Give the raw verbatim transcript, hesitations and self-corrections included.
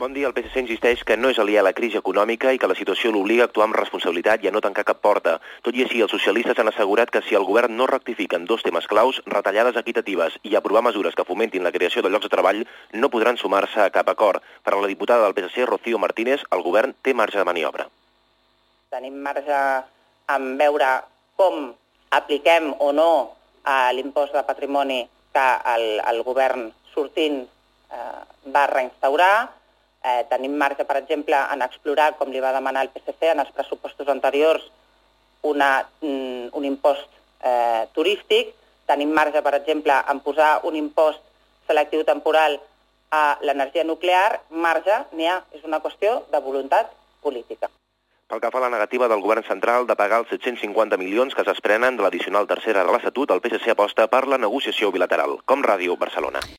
Bon dia. El P S C insisteix que no és aliè a la crisi econòmica i que la situació l'obliga a actuar amb responsabilitat i a no tancar cap porta. Tot i així, els socialistes han assegurat que si el govern no rectifica en dos temes claus, retallades equitatives i aprovar mesures que fomentin la creació de llocs de treball, no podran sumar-se a cap acord. Per a la diputada del P S C, Rocío Martínez, el govern té marge de maniobra. Tenim marge en veure com apliquem o no l'impost de patrimoni que el, el govern sortint eh, va reinstaurar. Eh, tenim marge, per exemple, en explorar, com li va demanar el P S C en els pressupostos anteriors, una, un, un impost eh, turístic. Tenim marge, per exemple, en posar un impost selectiu temporal a l'energia nuclear. Marge n'hi ha, és una qüestió de voluntat política. Pel que fa a la negativa del govern central de pagar els set-cents cinquanta milions que es desprenen de l'addicional tercera de l'Estatut, el P S C aposta per la negociació bilateral. Com Ràdio, Barcelona.